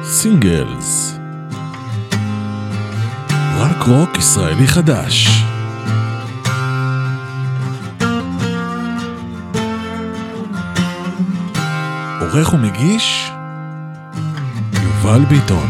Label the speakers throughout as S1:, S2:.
S1: סינגלס, רק רוק ישראלי חדש. עורך ומגיש יובל ביטון.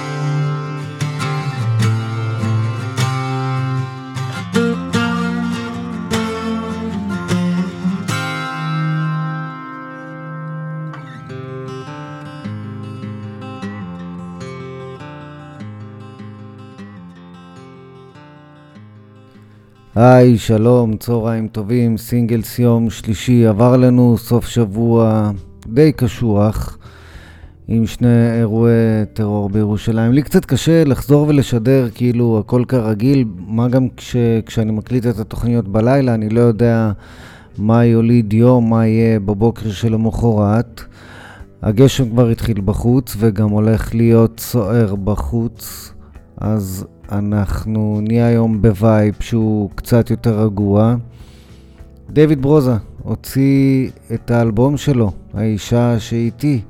S2: היי, שלום, צהריים טובים, סינגלס יום שלישי, עבר לנו סוף שבוע די קשוח עם שני אירועי טרור בירושלים. לי קצת קשה לחזור ולשדר כאילו הכל כרגיל, מה גם כשאני מקליט את התוכניות בלילה, אני לא יודע מה יוליד יום, מה יהיה בבוקר של המחרת. הגשם כבר התחיל בחוץ וגם הולך להיות סוער בחוץ, אז אנחנו נהיה היום בווייב שהוא קצת יותר רגוע. דיוויד ברוזה הוציא את האלבום שלו, האישה שאיתי,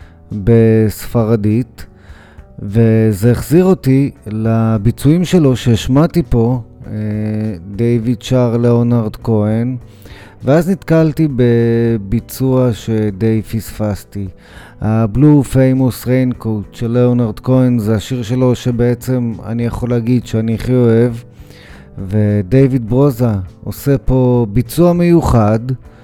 S2: בספרדית, וזה החזיר אותי לביצועים שלו שהשמעתי פה, דיוויד שר ליאונרד כהן, ואז נתקלתי בביצוע שדי פספסתי. הבלו פיימוס ריינקוט של ליאונרד כהן זה השיר שלו שבעצם אני יכול להגיד שאני הכי אוהב, ודיוויד ברוזה עושה פה ביצוע מיוחד.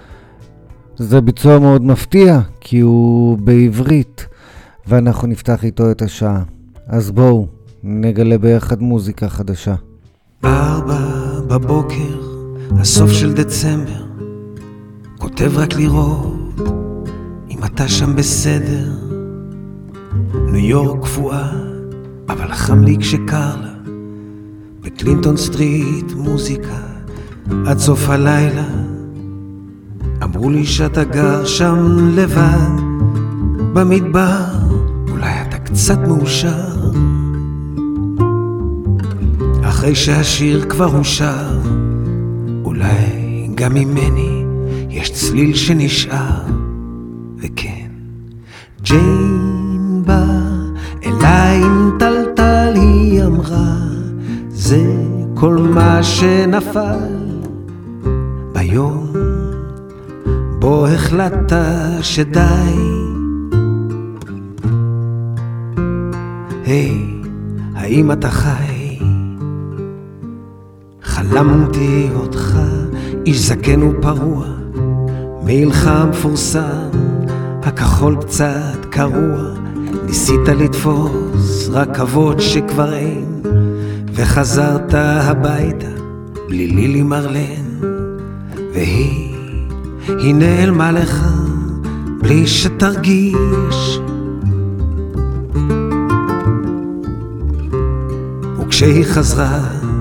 S2: זה ביצוע מאוד מפתיע כי הוא בעברית, ואנחנו נפתח איתו את השעה. אז בואו נגלה ביחד מוזיקה חדשה.
S3: 4 בבוקר, הסוף של דצמבר, כותב רק לראות אם אתה שם בסדר. ניו יורק קפואה, אבל חם לי כשקר לה. בקלינטון סטריט מוזיקה עד סוף הלילה. אמרו לי שאתה גר שם לבד במדבר, אולי אתה קצת מאושר. אחרי שהשיר כבר הושר, אולי גם ממני יש צליל שנשאר. וכן, ג'יין בא אליי עם טלטל, היא אמרה זה כל מה שנפל ביום בו החלטת שדי. היי, האם אתה חי? חלמתי אותך איש זקן ופרוע, מעילך המפורסם, הכחול קצת קרוע. ניסית לתפוס רכבות שכבר אין, וחזרת הביתה בלי לילי מרלן. והיא נעלמה לך בלי שתרגיש, וכשהיא חזרה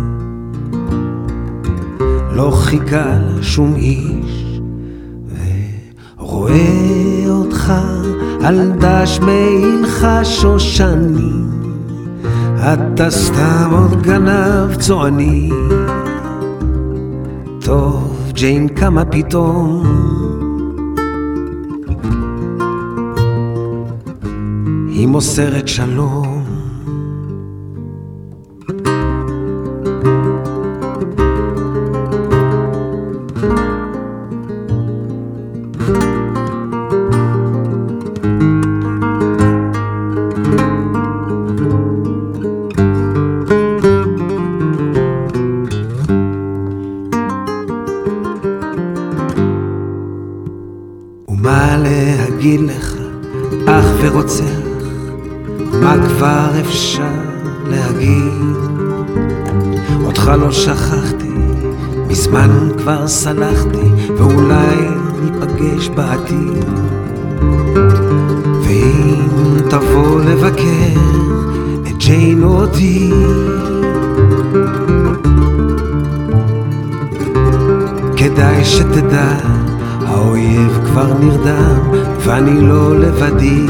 S3: לא חיכה לה שום איש. ורואה אותך על דש מעילך שושנים, אתה סתם עוד גנב צועני. טוב ג'יין, כמה פתאום היא מוסרת שלום. ומה להגיד לך, אח ורוצח, מה כבר אפשר להגיד? אותך לא שכחתי, מזמן כבר סלחתי, ואולי ניפגש בעתיד. ואם תבוא לבקר את ג'יין אותי, כדאי שתדע, האויב כבר נרדם ואני לא לבדי.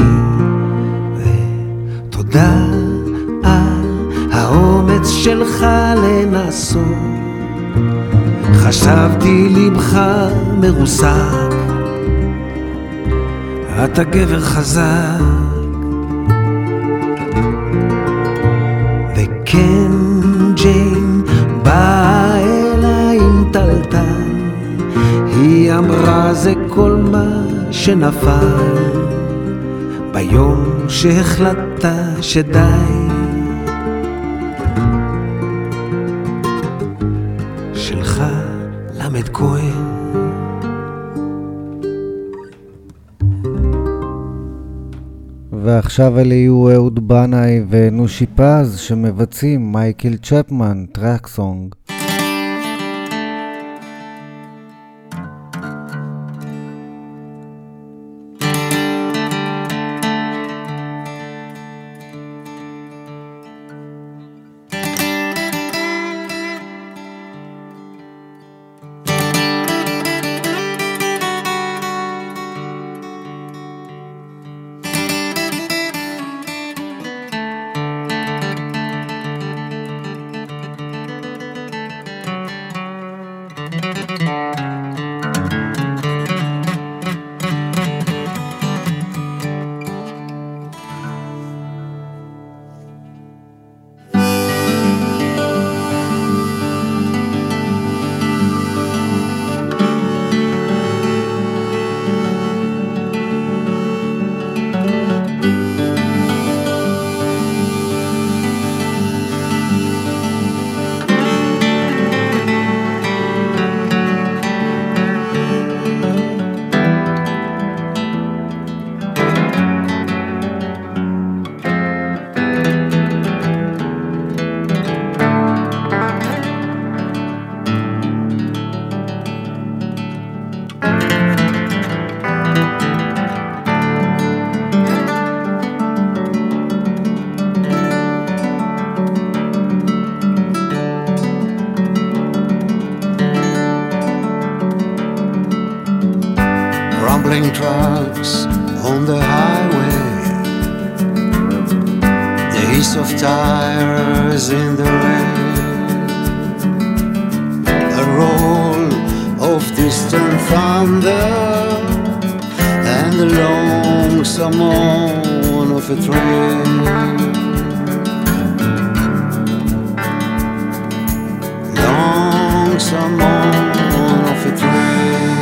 S3: ותודה על האומץ שלך לנסות, חשבתי לבך מרוסק, אתה גבר חזק. שנפל ביום שהחלטת שדי. שלך למד כהן.
S2: ועכשיו אלה יהיו אהוד בנאי ונושי פז שמבצעים מייקל צ'פמן, טרק סונג.
S3: Trucks on the highway, the hiss of tires in the rain, a roll of distant thunder, and the lonesome moan of a train. Lonesome moan of a train.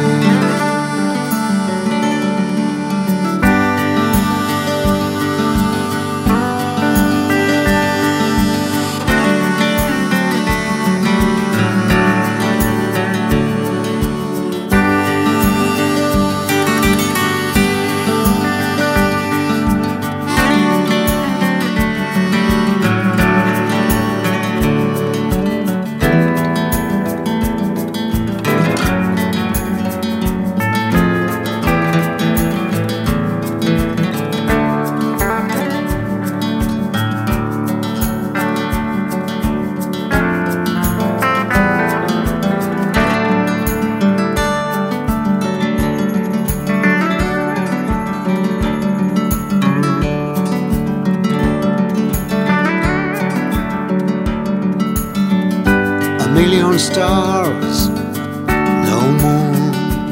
S3: Stars, no moon.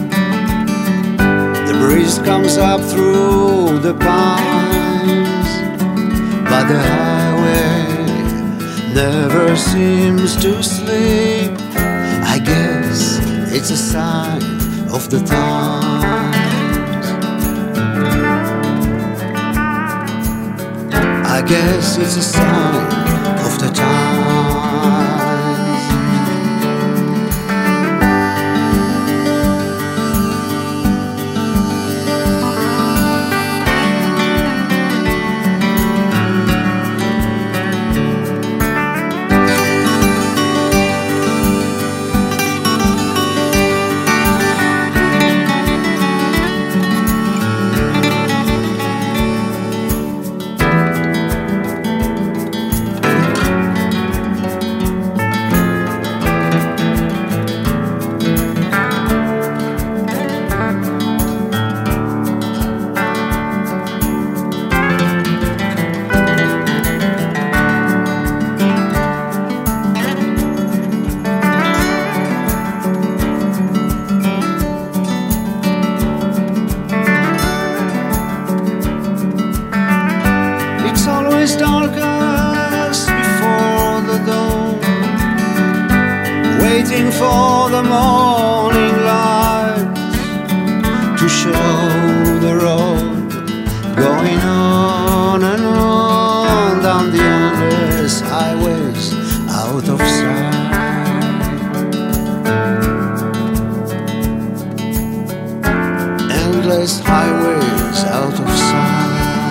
S3: The breeze comes up through the pines, but the highway never seems to sleep. I guess it's a sign of the times. I guess it's a sign of the times. For the morning light to show going on and on down the endless highways out of sight. Endless highways out of sight.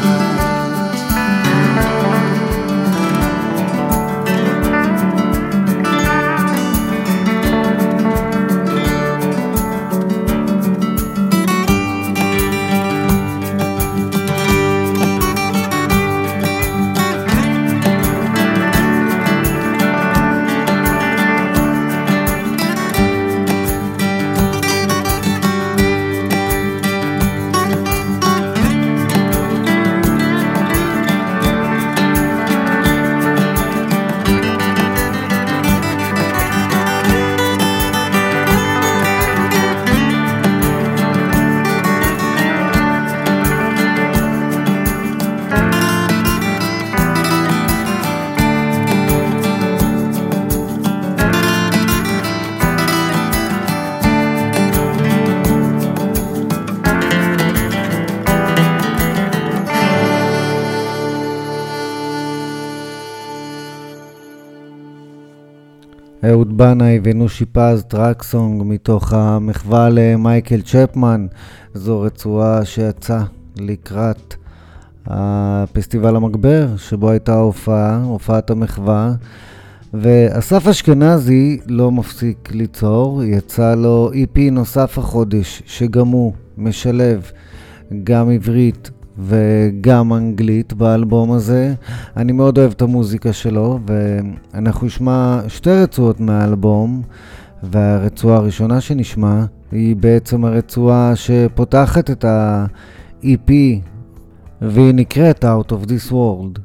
S2: אהוד בנאי ונושי פז, טרקסונג מתוך המחווה למייקל צ'פמן. זו רצועה שיצאה לקראת הפסטיבל המגבר, שבו הייתה הופעת המחווה. ואסף אשכנזי לא מפסיק ליצור, יצא לו EP נוסף החודש, שגם הוא משלב גם עברית וגם אנגלית באלבום הזה. אני מאוד אוהב את המוזיקה שלו, ואנחנו נשמע שתי רצועות מהאלבום, והרצועה הראשונה שנשמע היא בעצם הרצועה שפותחת את ה-EP, והיא נקראת Out of This World.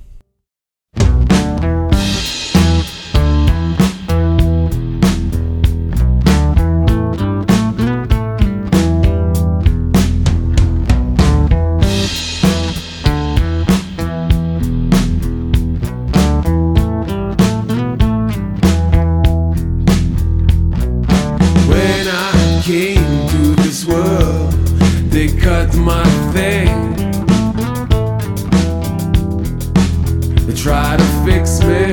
S4: My thing, they try to fix me,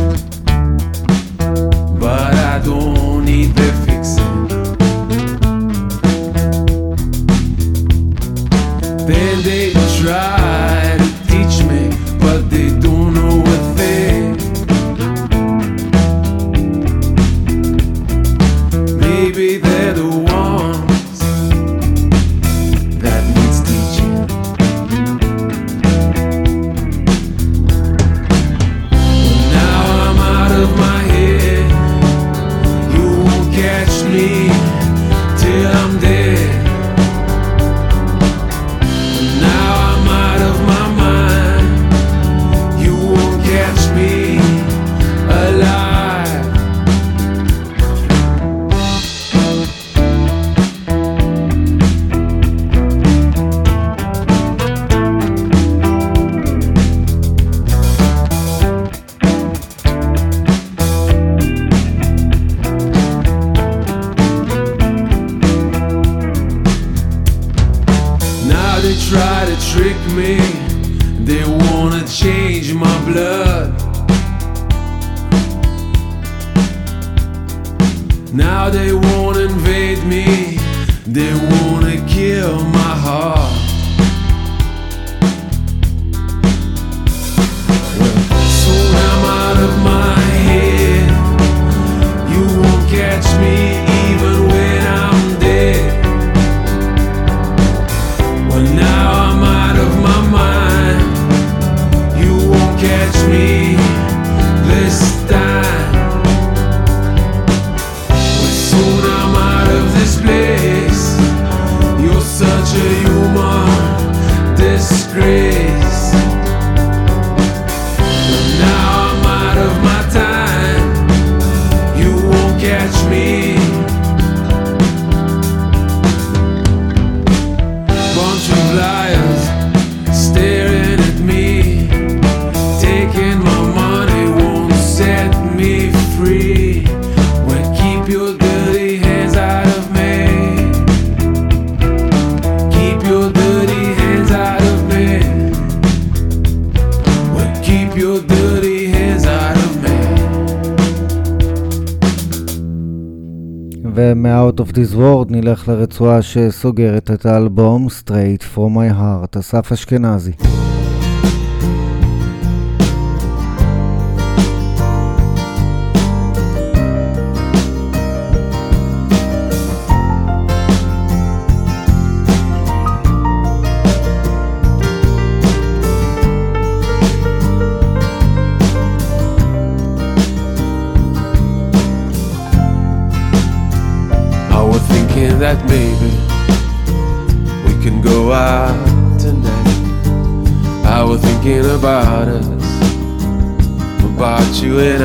S4: but I don't need their fixing. Then they try to teach me, but they don't know a thing. Maybe they're the ones that needs teaching. Now I'm out of my head. You won't catch me till I'm dead. Now I'm out of my mind. You won't catch me alive. Try to trick me, they wanna change my blood. Now they wanna invade me, they wanna kill my heart. Soon I'm out of my head, you won't catch me even when I'm dead. Now I'm out of my mind. You won't catch me this time. Well, soon I'm out of this place.
S2: מ-Out of this world נלך לרצועה שסוגרת את האלבום Straight from my heart, אסף אשכנזי.
S4: That maybe we can go out tonight. I was thinking about us, about you and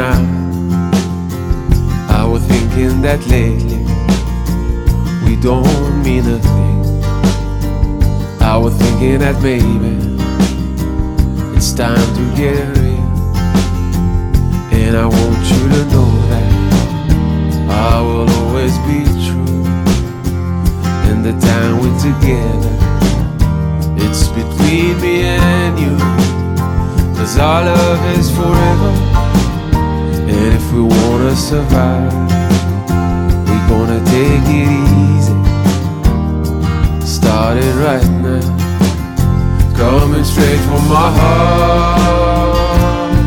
S4: I was thinking that lately we don't mean a thing. I was thinking that maybe it's time to get real. And I want you to know that I will always be true. And the time we're together, it's between me and you. 'Cause our love is forever. And if we wanna survive, we're gonna take it easy. Starting right now, coming straight from my heart.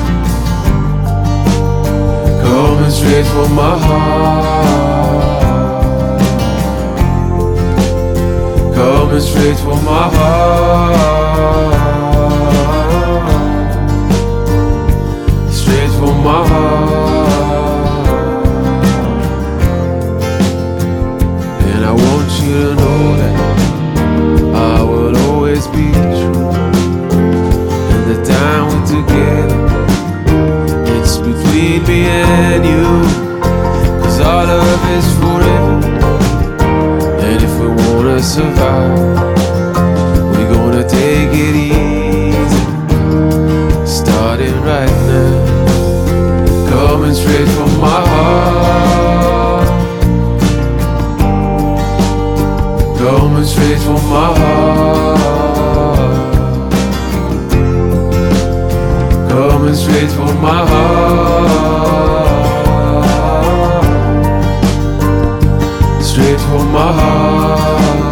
S4: Coming straight from my heart. Coming straight from my heart. Straight from my heart. And I want you to know that I will always be true. And the time we're together, it's between me and you. 'Cause our love is forever. And if we wanna survive, we're gonna take it easy. Starting right now, coming straight from my heart. Coming straight from my heart. Coming straight from my heart. Straight from my heart.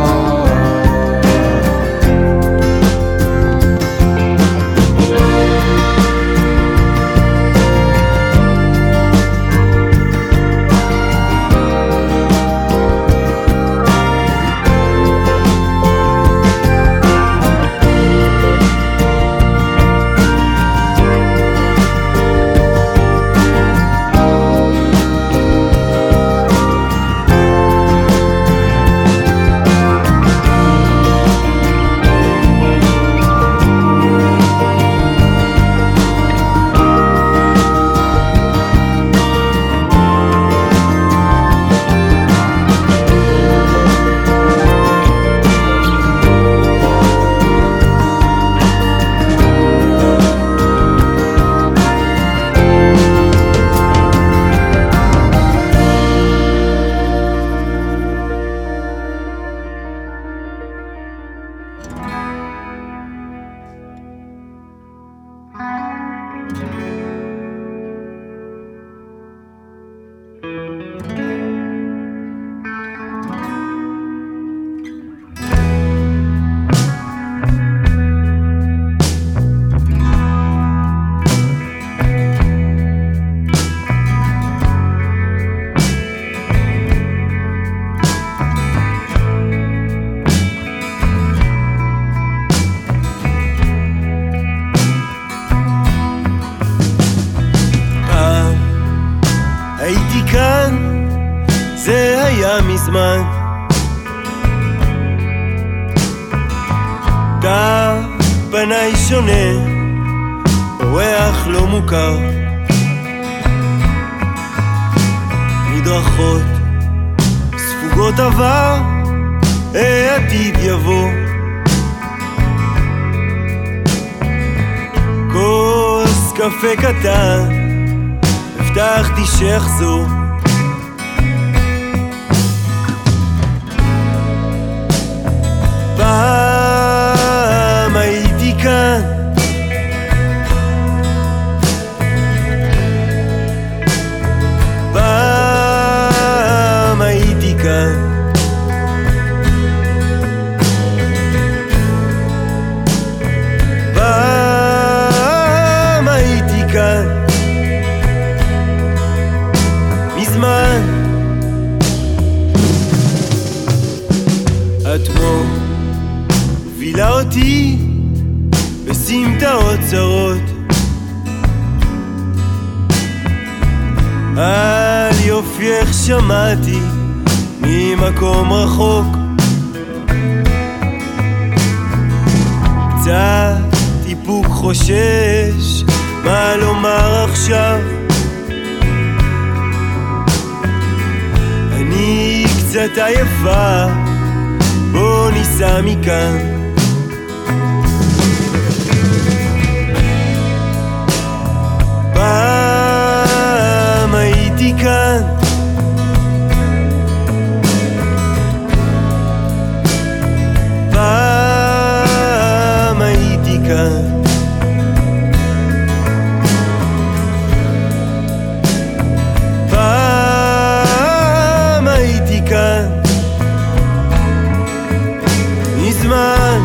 S5: מזמן תא פניי שונה, אורח לא מוכר, מדרכות ספוגות עבר, העתיד יבוא, כוס קפה קטן, הבטחתי שיחזור, פעם הייתי כאן, פעם הייתי בסמטאות צרות, על יופייך שמעתי ממקום רחוק, קצת איפוק חושש מה לומר עכשיו, אני קצת עייפה, בוא ניסע מכאן. פעם הייתי כאן, פעם הייתי כאן, פעם הייתי כאן, מזמן.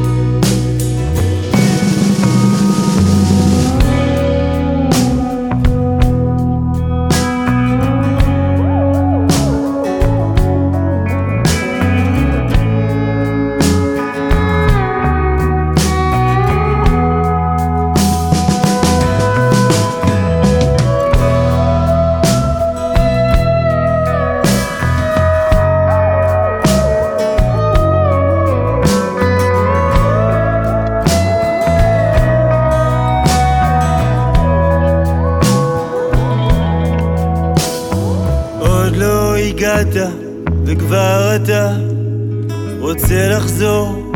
S5: וכבר אתה רוצה לחזור,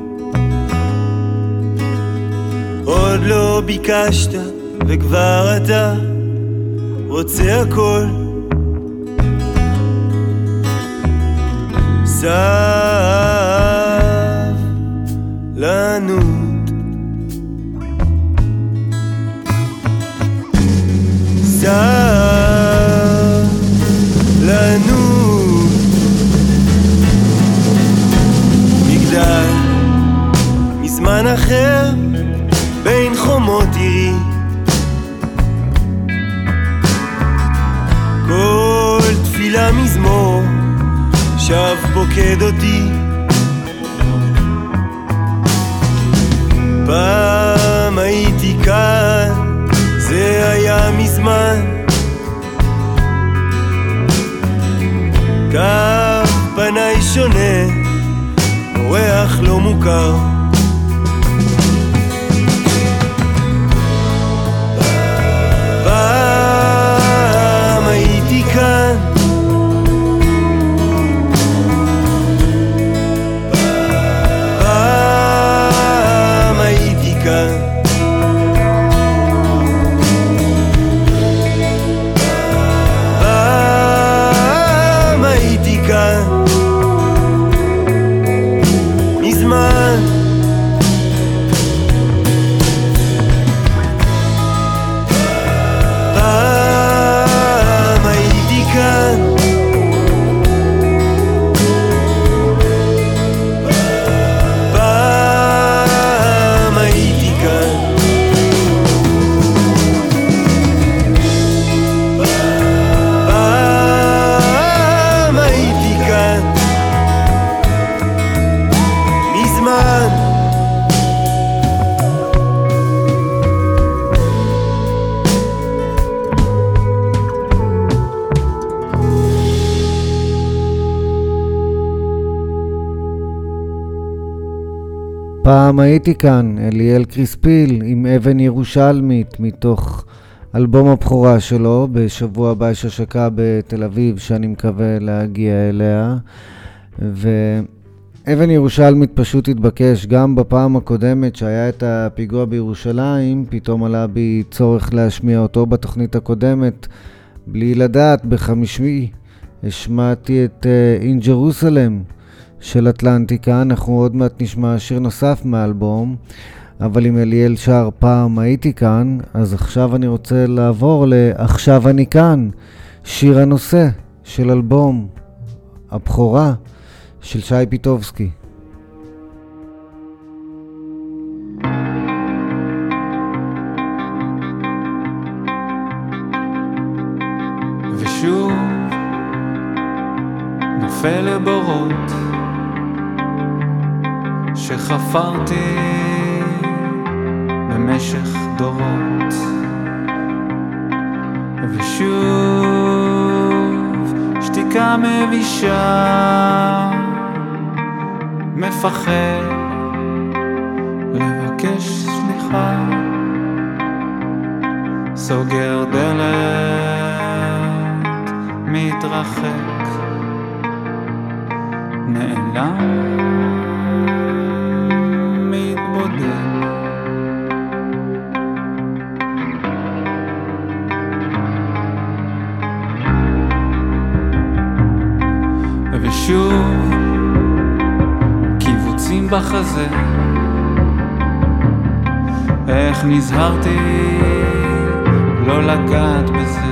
S5: עוד לא ביקשת וכבר אתה רוצה הכל, סבלנות, סבלנות, מזמן אחר בין חומות עירי, כל תפילה מזמור שב פוקד אותי, פעם הייתי כאן, זה היה מזמן, קו פניי שונה, אורח לא מוכר, פעם הייתי כאן, פעם הייתי כאן, פעם הייתי כאן, מזמן.
S2: פעם הייתי כאן, אליאל קריספיל עם אבן ירושלמית מתוך אלבום הבכורה שלו. בשבוע הבא יש השקה בתל אביב שאני מקווה להגיע אליה, ואבן ירושלמית פשוט התבקש. גם בפעם הקודמת שהיה את הפיגוע בירושלים פתאום עלה בי צורך להשמיע אותו בתוכנית הקודמת בלי לדעת. בחמישי השמעתי את In Jerusalem של אטלנטיקה. אנחנו עוד מעט נשמע שיר נוסף מהאלבום, אבל אם אליאל שר פעם הייתי כאן, אז עכשיו אני רוצה לעבור לעכשיו אני כאן, שיר הנושא של אלבום הבכורה של שי פיטובסקי.
S4: ושוב נופל לבורות שחפרתי
S6: במשך דורות, ושוב שתיקה מבישה, מפחד לבקש סליחה, סוגר דלת, מתרחק, נעלם, מתבודד. ושוב קיבוצים בחזה, איך נזהרתי לא לגעת בזה,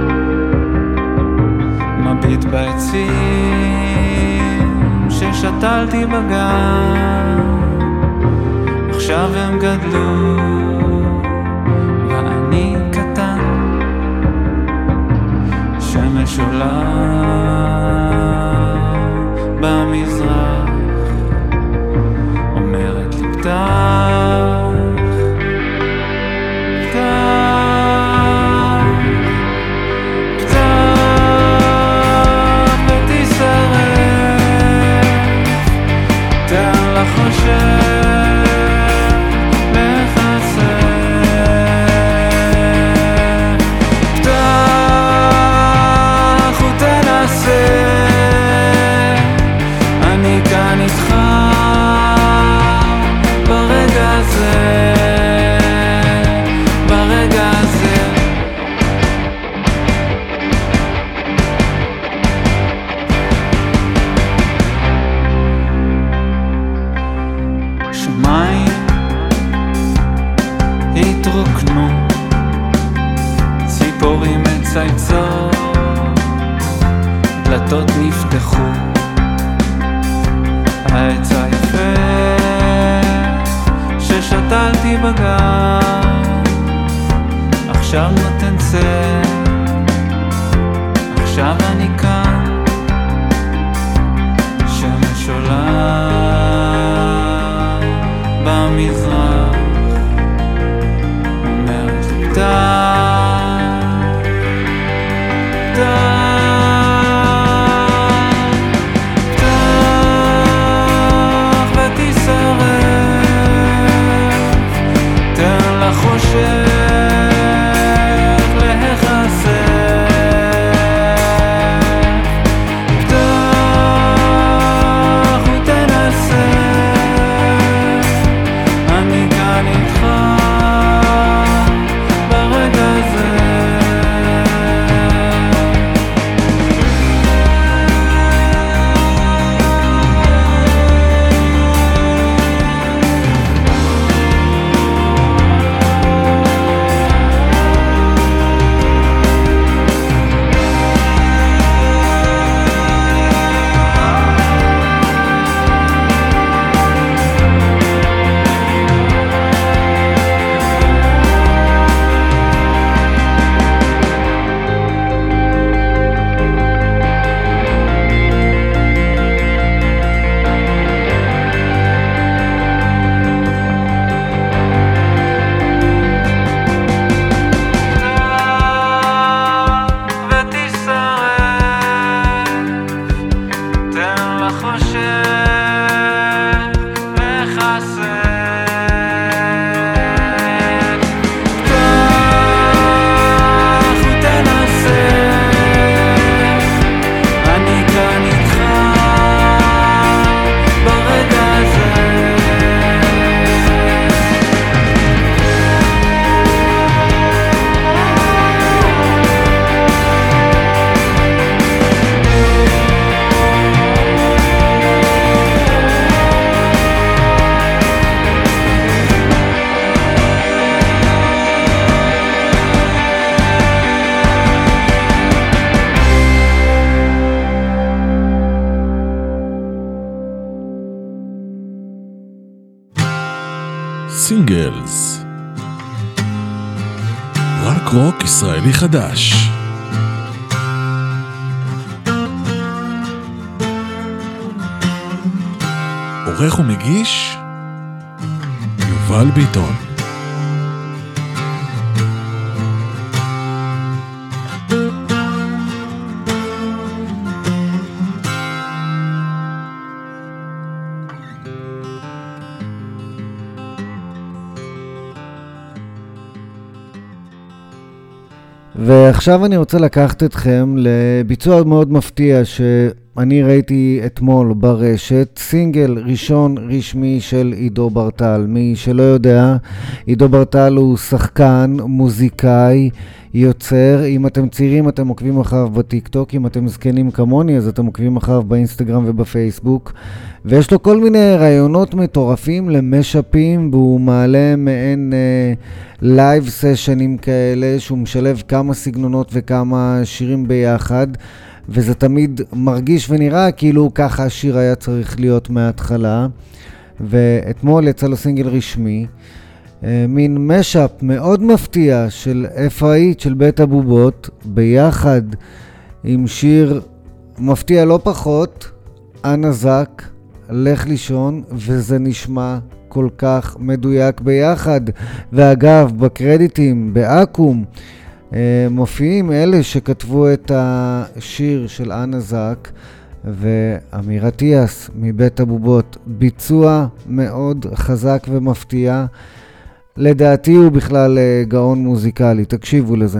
S6: מביט בעצים ששתלתי בגן, עכשיו הם גדלו ואני קטן, שמש עולה במזרח, אומרת לי פתח, פתח, פתח ותישרף, תן לחושך להיחשף, פתח ותנסה, אני כאן איתך ברגע הזה, ברגע הזה. שמיים התרוקנו, ציפורים מצייצות, דלתות נפתחו, העץ היפה ששתלתי בגן עכשיו נותן צל, עכשיו אני כאן, שמש עולה במזרח, אומרת לי פתח, פתח, חושך להיחשף, פתח ותנסה, אני כאן איתך ברגע הזה.
S1: סינגלס, רק רוק ישראלי חדש. עורך ומגיש יובל ביטון.
S2: ועכשיו אני רוצה לקחת אתכם לביצוע מאוד מפתיע שאני ראיתי אתמול ברשת, סינגל ראשון רשמי של עידו ברטל. מי שלא יודע, עידו ברטל הוא שחקן, מוזיקאי, יוצר. אם אתם צעירים אתם עוקבים אחריו בטיקטוק, אם אתם זקנים כמוני אז אתם עוקבים אחריו באינסטגרם ובפייסבוק, ויש לו כל מיני רעיונות מטורפים למשאפים, והוא מעלה מעין לייב סשנים כאלה שהוא משלב כמה סגנונות וכמה שירים ביחד, וזה תמיד מרגיש ונראה כאילו ככה השיר היה צריך להיות מההתחלה. ואתמול יצא לו סינגל רשמי, מין משאפ מאוד מפתיע של אפראית של בית הבובות ביחד עם שיר מפתיע לא פחות, אנה זק, לך לישון, וזה נשמע כל כך מדויק ביחד. ואגב, בקרדיטים באקום מופיעים אלה שכתבו את השיר של אנה זק ואמיר אטיאס מבית הבובות. ביצוע מאוד חזק ומפתיע, לדעתי הוא בכלל גאון מוזיקלי. תקשיבו לזה.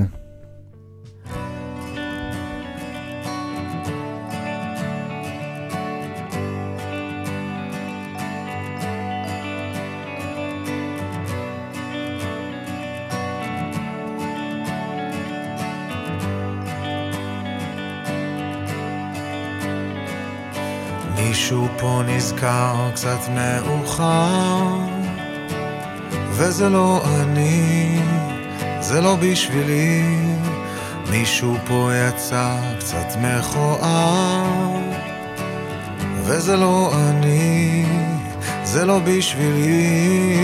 S7: מישהו פה נזכר קצת מאוחר, וזה לא אני, זה לא בשבילי. מישהו פה יצא קצת מכוער, וזה לא אני, זה לא בשבילי.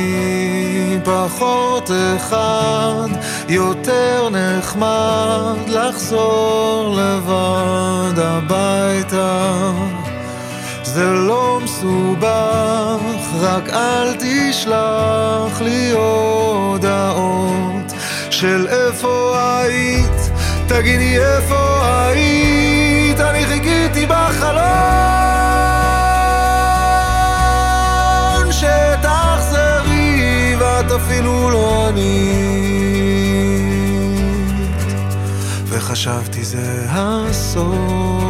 S7: פחות אחד, יותר נחמד לחזור לבד הביתה. זה לא מסובך, רק אל תשלח לי הודעות של איפה היית, תגידי איפה היית. אני חיכיתי בחלון שתחזרי ואת אפילו לא ענית, וחשבתי זה הסוף.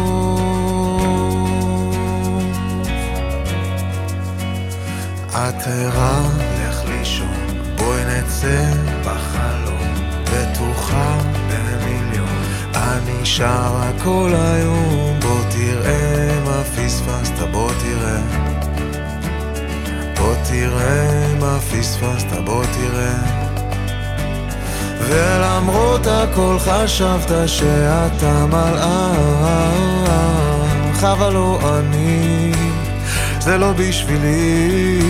S7: את ערה, לך לישון, בואי נצא בחלום, בטוחה במיליון, אני שרה כל היום. בוא תראה מה פספסת, בוא תראה, בוא תראה מה פספסת, בוא תראה. ולמרות הכל חשבת שאתה מלאך, אבל לא אני, זה לא בשבילי.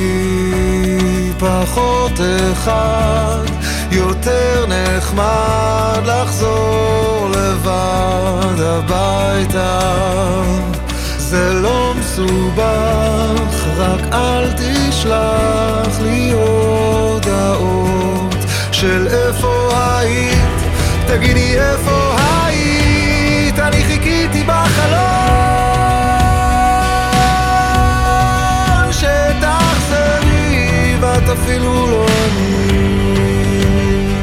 S7: פחות אחד, יותר נחמד לחזור לבד הביתה. זה לא מסובך, רק אל תשלח לי הודעות של איפה היית, תגידי איפה היית. אני חיכיתי בחלום שתחזרי ואת אפילו לא ענית,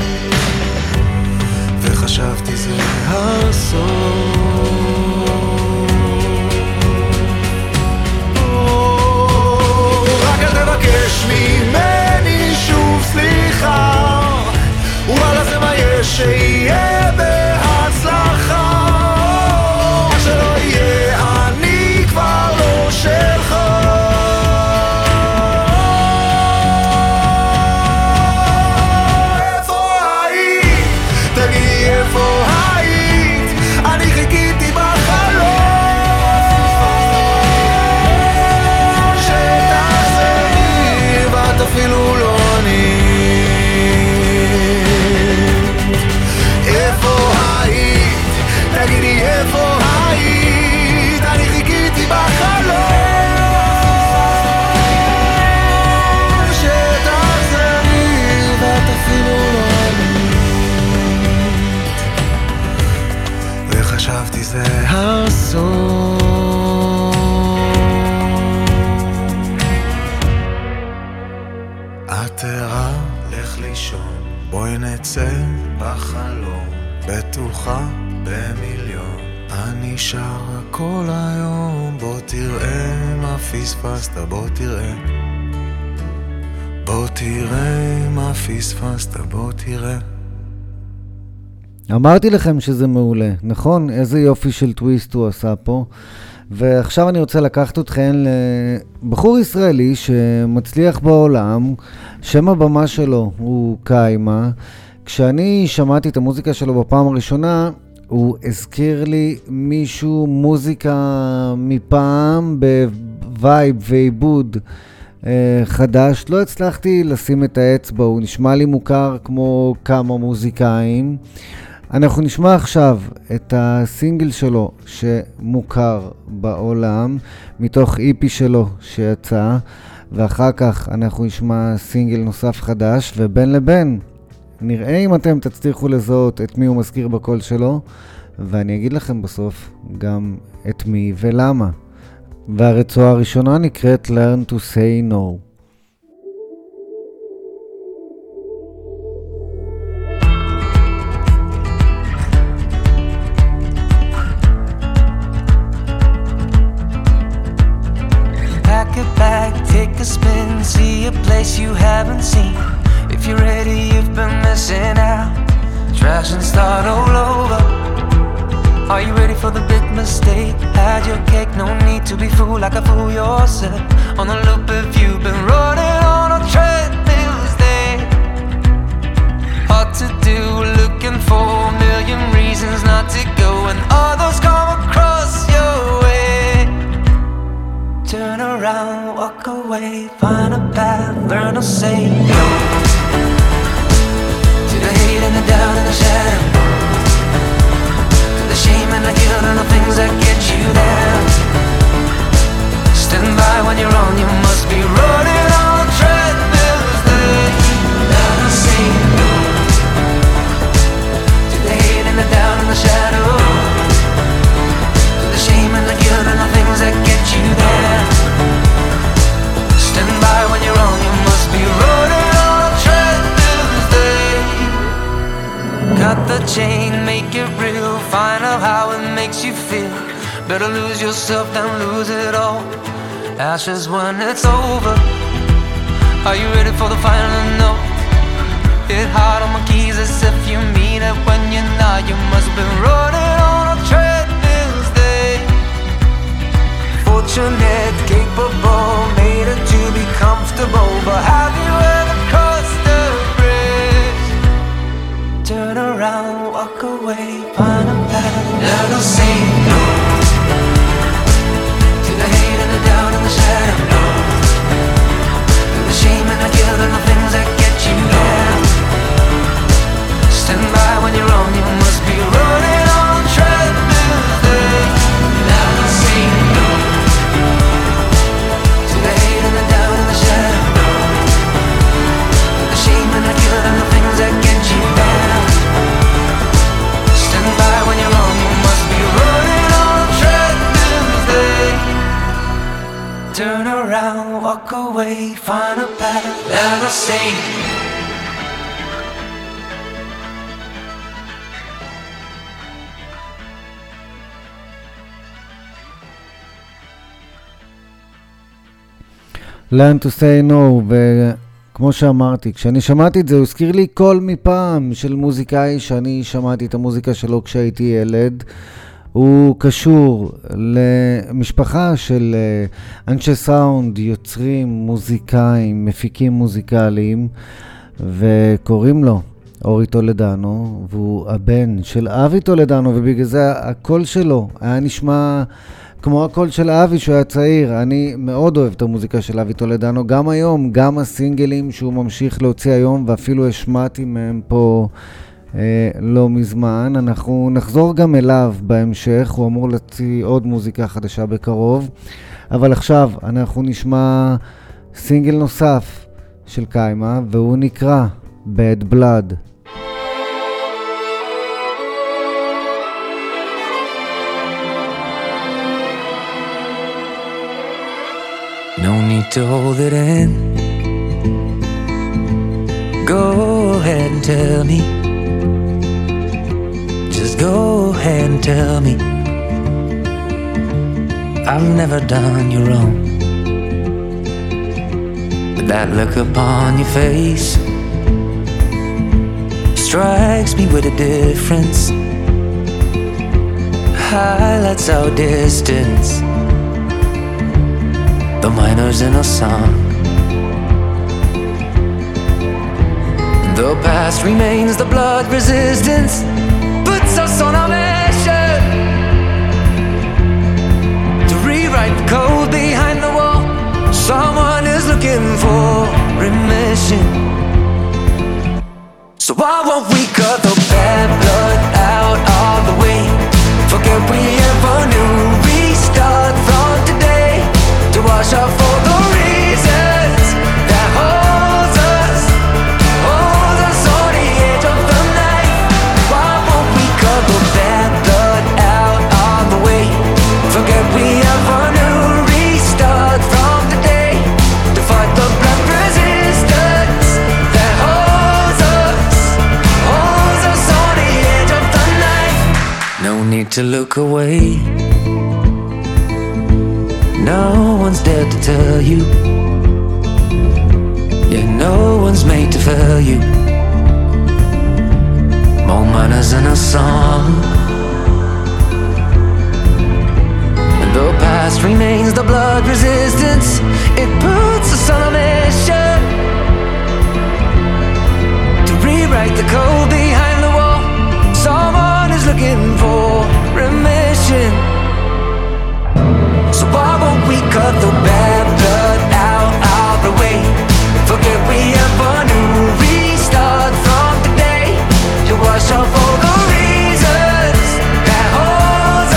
S7: וחשבתי זה הסוף. רק אל תבקש ממני שוב סליחה, וואלה זה מה יש, שיהיה בהצלחה. מה שלא יהיה אני כבר לא שלך. בואי נצא בחלום, בטוחה במיליון. אני שר כל היום, בוא תראה מה פספסת, בוא תראה. בוא תראה מה פספסת, בוא תראה.
S2: אמרתי לכם שזה מעולה, נכון? איזה יופי של טוויסט הוא עשה פה. ועכשיו אני רוצה לקחת אתכם לבחור ישראלי שמצליח בעולם, שם הבמה שלו הוא קיימה. כשאני שמעתי את המוזיקה שלו בפעם הראשונה, הוא הזכיר לי מישהו מוזיקה מפעם בווייב ועיבוד חדש. לא הצלחתי לשים את האצבע, הוא נשמע לי מוכר כמו כמה מוזיקאים. אנחנו נשמע עכשיו את הסינגל שלו שמוכר בעולם, מתוך איפי שלו שיצא, ואחר כך אנחנו נשמע סינגל נוסף חדש, ובין לבין נראה אם אתם תצליחו לזהות את מי הוא מזכיר בקול שלו, ואני אגיד לכם בסוף גם את מי ולמה. והרצועה הראשונה נקראת Learn to Say No.
S6: Take a spin, see a place you haven't seen. If you're ready, you've been missing out. Trash and start all over. Are you ready for the big mistake? Had your cake, no need to be fooled like a fool yourself. On the loop if you've been running on a treadmill day. Hard to do, looking for a million reasons not to go, and others come across your way. Turn around, walk away, find a path, learn to say no. To the hate and the doubt and the shadow, to the shame and the guilt and the things that get you down. Stand by when you're on, you must be running on a treadmill. Learn to say no. To the hate and the doubt and the shadow, to the shame and the guilt and the things that get you down. Stand by when you're on, you must be running on a treadmill. Cut the chain, make it real, find out how it makes you feel. Better lose yourself than lose it all. Ashes when it's over. Are you ready for the final note? Hit hard on my keys as if you mean it when you're not. You must have been running on a treadmill. Fortunate, capable, made it to be comfortable, but have you ever crossed the bridge? Turn around, walk away, find a path, learn to say no. To the hate and the doubt and the shadow, no. To the shame and the guilt and the things that get you down. Stand by when you're on, you must be running on a treadmill. Learn to say no. Turn around, walk away, find a path, learn to say.
S2: Learn to say no, וכמו שאמרתי, כשאני שמעתי את זה, הוא הזכיר לי קול מפעם של מוזיקאי שאני שמעתי את המוזיקה שלו כשהייתי ילד. הוא קשור למשפחה של אנשי סאונד, יוצרים, מוזיקאים, מפיקים מוזיקליים, וקוראים לו אורי טולדנו, והוא הבן של אבי טולדנו, ובגלל זה הקול שלו היה נשמע כמו הקול של אבי שהוא היה צעיר. אני מאוד אוהב את המוזיקה של אבי טולדנו, גם היום, גם הסינגלים שהוא ממשיך להוציא היום, ואפילו השמעתי מהם פה לא מזמן. אנחנו נחזור גם אליו בהמשך, הוא אמור להוציא עוד מוזיקה חדשה בקרוב, אבל עכשיו אנחנו נשמע סינגל נוסף של קיימה, והוא נקרא Bad Blood.
S6: No need to hold it in. Go ahead. ahead and tell me. Just go ahead and tell me. I've never done you wrong, but that look upon your face strikes me with a difference, highlights our distance. The minor's in a song. The past remains, the blood resistance puts us on our mission to rewrite the code behind the wall. Someone is looking for remission. So why won't we cut the bad blood out all the way? Forget we ever knew. Restart from today to wash off all the reasons that holds us on the edge of the knife. Why won't we cut the bad blood out all the way? Forget we ever knew. Restart from today to fight the blood resistance that holds us on the edge of the knife. No need to look away. No one's there to tell you. Yeah, no one's made to fail you. More manners in a song. And the past remains, the blood resistance. It puts us on a mission to rewrite the code behind the wall. Someone is looking for remission. So why won't we cut the bad blood out all the way? Forget we ever knew. Restart from today to wash off all the reasons that holds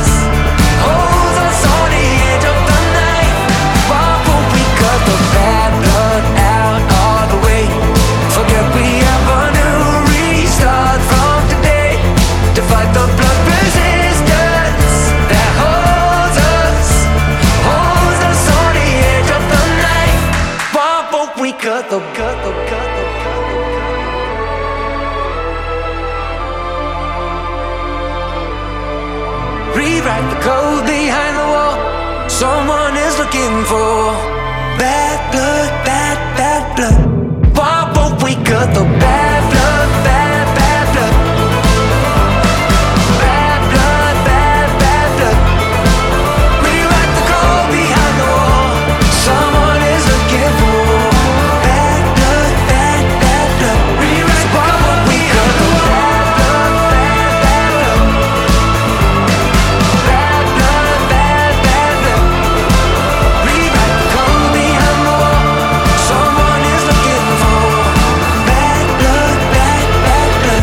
S6: us on the edge of the knife. Why won't we cut the bad blood out all the way? Forget we ever knew. Restart from today to fight the blood resistance that holds us on the edge of the knife. Why won't we cut the rewrite the code behind the wall. Someone is looking for bad blood, bad blood. Why won't we cut the bad blood, bad blood? Bad blood, bad blood. Rewrite the code behind the wall. Someone is looking for bad blood, bad blood. Rewrite the code. Why won't we cut the bad blood, bad blood? Bad blood, bad blood. Rewrite the code behind the wall. Someone is looking for bad blood, bad blood.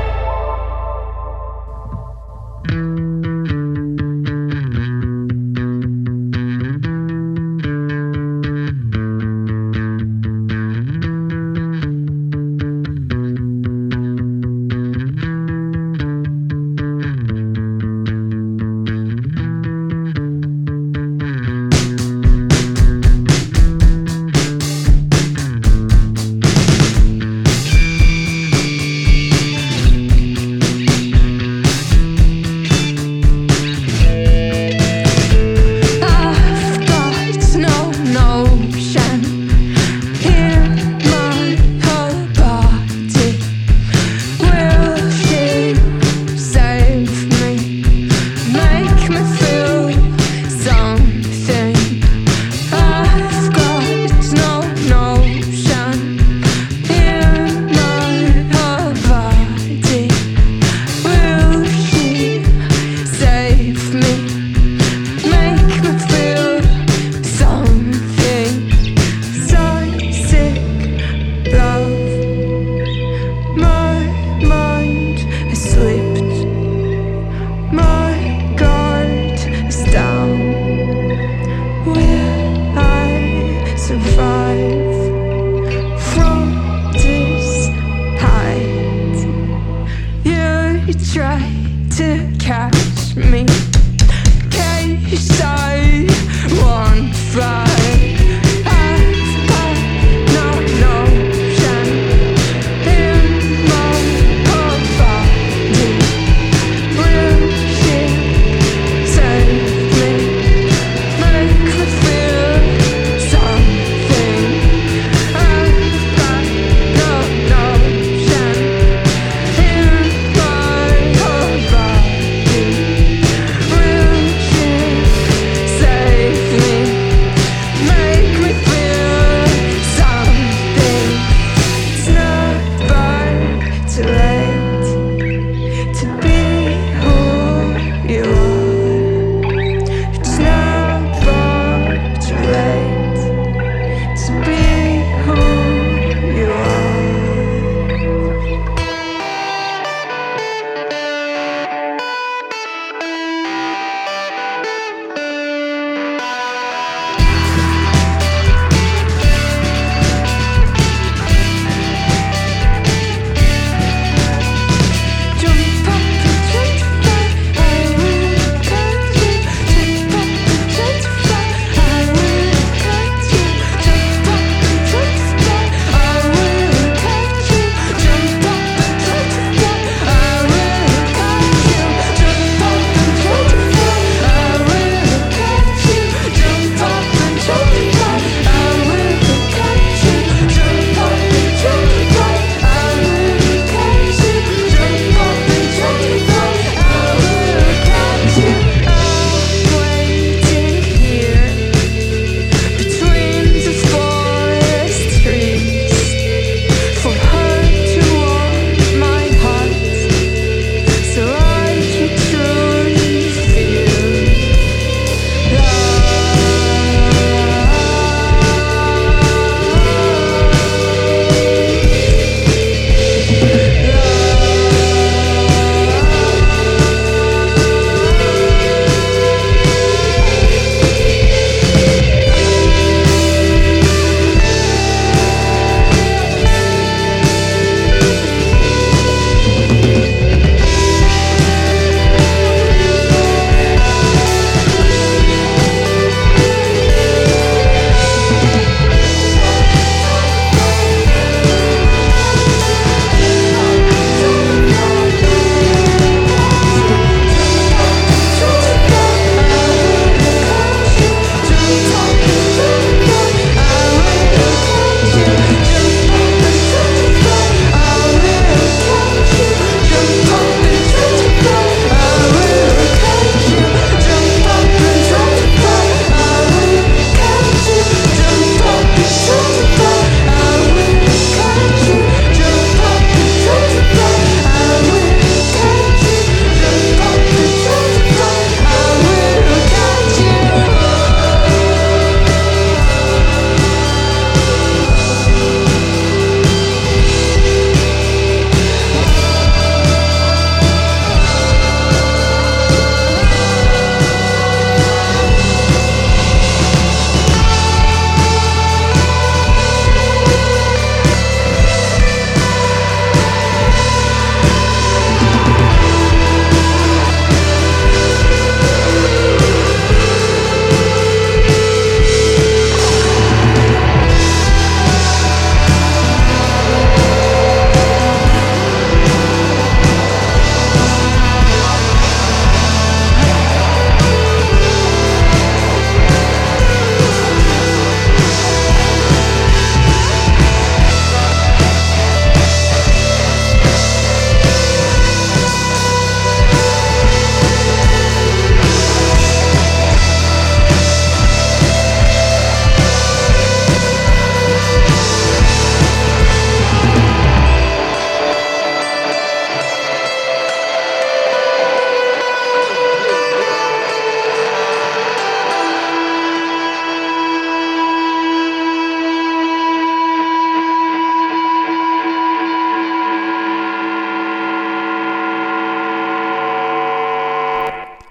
S6: I've got no notion in my whole body. Will she save me? Make me feel something. I've got no notion in my whole body. Will she save me? Make me feel something. So sick, love. My mind has slipped. My guard is down. Will I survive from this height? You try to catch me. Case I won't fly. I've got no notion in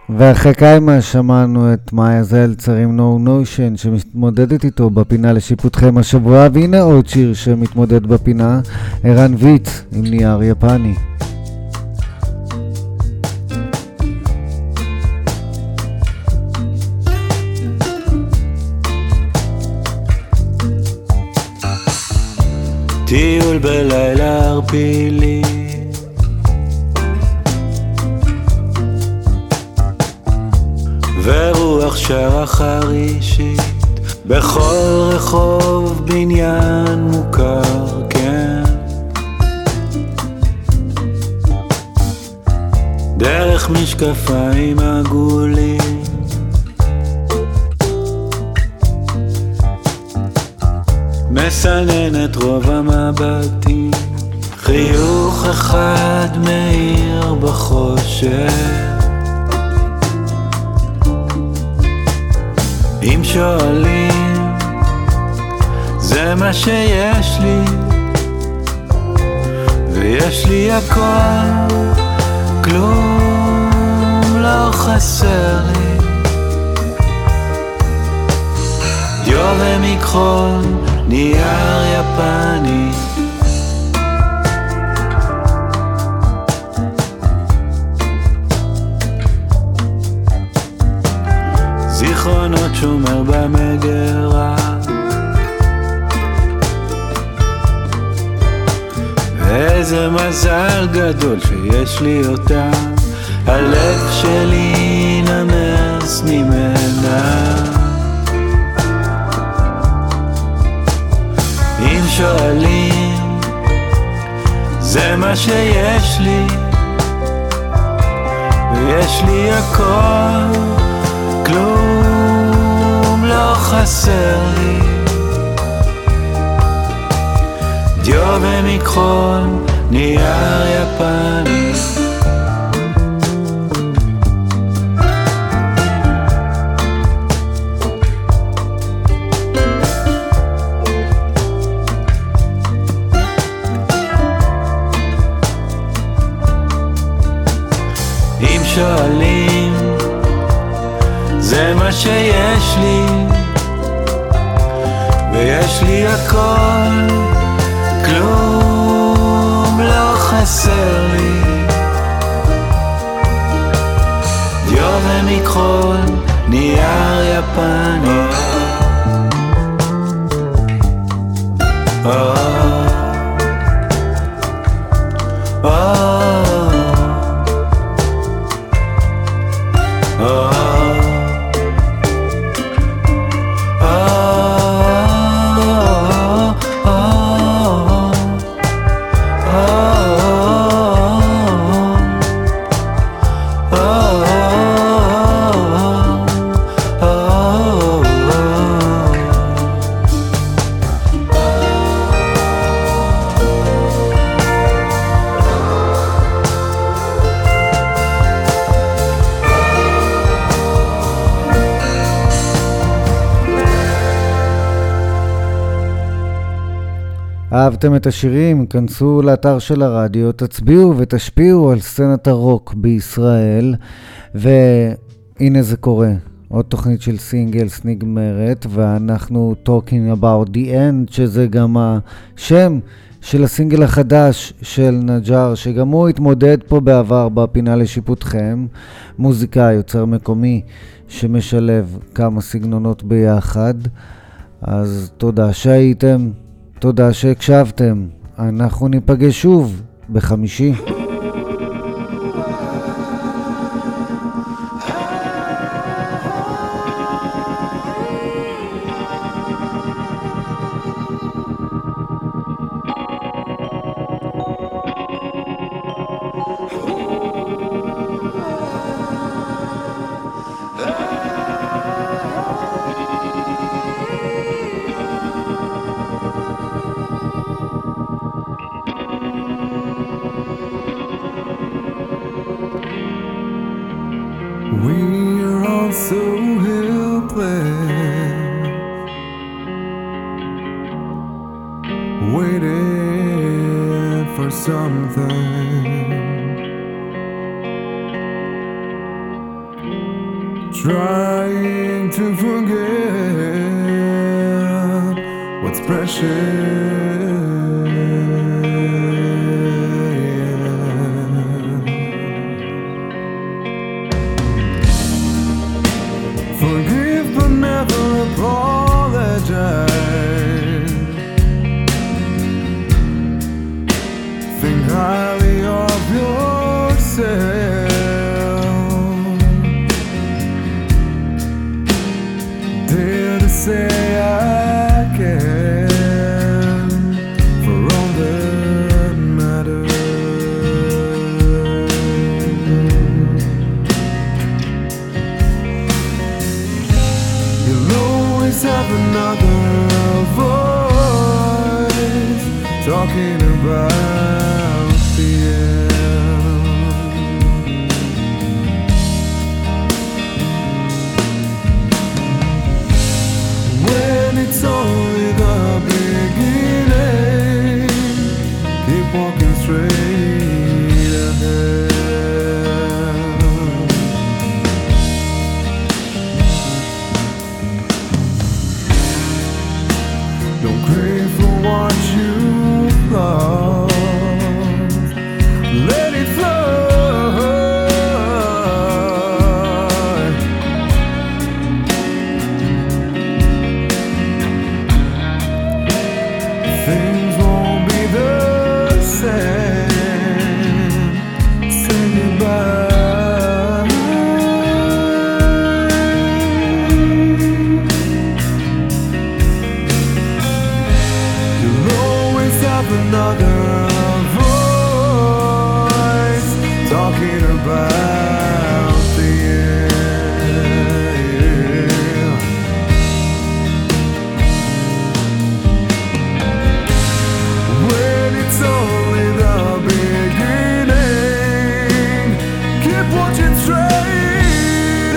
S2: ואחרי קיימה שמענו את מאיה זלצר עם No Notion שמתמודדת איתו בפינה לשיפוטכם השבוע, והנה עוד שיר שמתמודד בפינה, ערן ויץ עם נייר יפני.
S8: טיול בלילה ערפילי, ורוח שרה חרישית בכל רחוב בניין מוכר, כן, דרך משקפיים עגולים, מסנן את רוב המבטים, חיוך אחד מאיר בחושך. אם שואלים, זה מה שיש לי, ויש לי הכל, כלום לא חסר לי. דיו ומכחול, נייר יפני, זיכרונות שומר במגרה, ואיזה מזל גדול שיש לי אותה, הלב שלי נמס ממנה. אם שואלים, זה מה שיש לי, ויש לי הכל, כלום לא חסר לי. דיו ומכחול, נייר יפני, אם שואלים, זה מה שיש לי, ויש לי הכל, כלום לא חסר לי. דיו ומכחול, נייר יפני,
S2: אהבתם את השירים? כנסו לאתר של הרדיו, תצביעו ותשפיעו על סצנת הרוק בישראל, והנה זה קורה. עוד תוכנית של סינגלס נגמרת, ואנחנו talking about the end, שזה גם השם של הסינגל החדש של נג'ר, שגם הוא התמודד פה בעבר בפינה לשיפוטכם. מוזיקה, יוצר מקומי שמשלב כמה סגנונות ביחד. אז תודה שהייתם, תודה שהקשבתם. אנחנו ניפגש שוב בחמישי.
S7: We're all so helpless, waiting for something. Trying to forget what's precious. Forgive but never apologize. Think highly of yourself. Dare to say I can for all that matters. You'll always have another voice talking about the end. When it's only the beginning, keep walking straight ahead. Don't crave for what you've lost. Let it flow. Things won't be the same. Say goodbye. You'll always have another voice talking about the end. When it's only the beginning, keep watching straight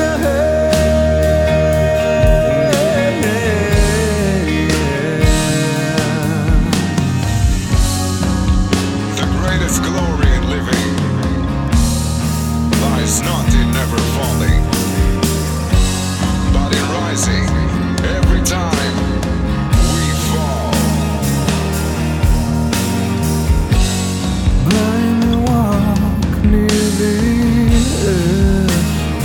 S7: ahead.
S9: The greatest glory in living lies not in never falling, but in rising every time we fall.
S7: Blindly walk near the edge.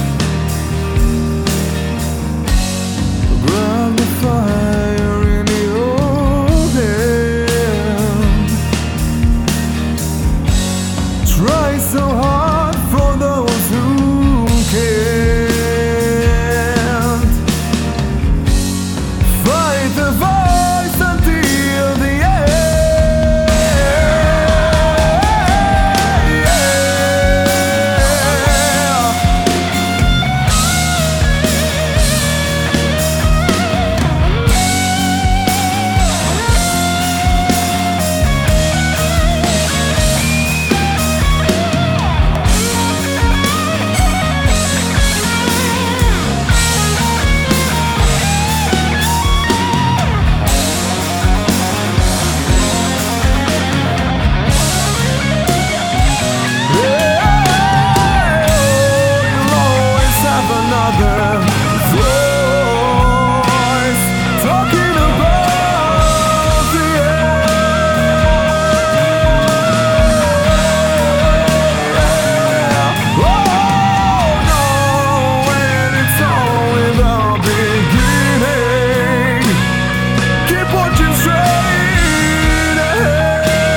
S7: Grab the fire in your hand. Try so hard for those who can't. Fight the voice until the you'll always have another voice talking about the end. Oh no, when it's only the beginning, keep watching straight ahead.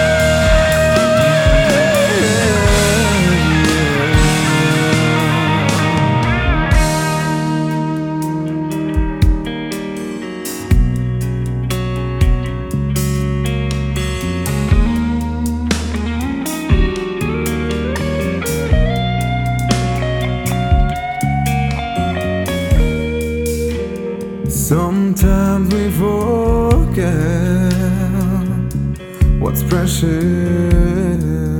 S7: Sometimes we forget what's precious.